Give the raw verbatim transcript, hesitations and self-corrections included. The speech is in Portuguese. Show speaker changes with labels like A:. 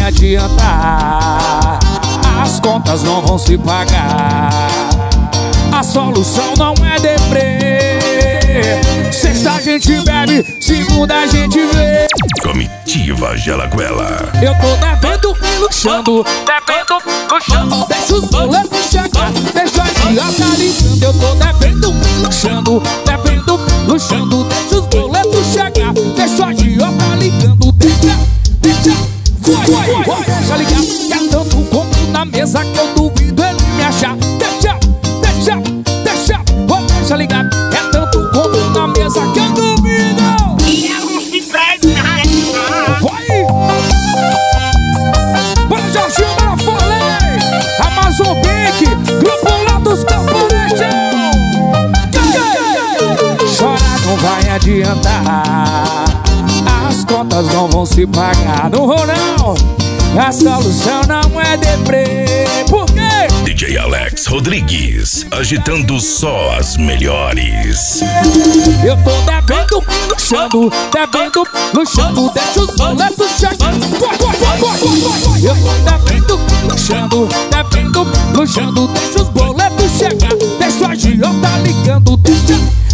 A: adiantar, as contas não vão se pagar. A solução não é deprê. Sexta a gente bebe, segunda a gente vê.
B: Comitiva Gelaguela.
A: Eu tô devendo e luxando, devendo, luxando. Deixa os boletos chegar, deixa a idiota ligando. Eu tô devendo e luxando, devendo, luxando. Deixa os boletos chegar, deixa a idiota ligando. Deixa, deixa, foi, foi, foi. Deixa ligar, é tanto compro na mesa que eu duvido ele me achar. Deixa, deixa, deixa, vou deixa ligar, é tanto compro na mesa que eu duvido.
C: E é um cifrete na rede.
A: Vai! Bora, Jorginho, bora, falei! Amazon Bank, Grupo lá dos Camponestos. Chorar não vai adiantar, as contas não vão se pagar. No Ronão, a solução não é deprê. Por quê?
B: D J Alex Rodrigues, agitando só as melhores.
A: Eu tô devendo, luxando, devendo, luxando. Deixa os boletos chegando. Eu tô devendo, luxando, devendo, luxando. Deixa os boletos chegar, deixa a agiota ligando. Deixa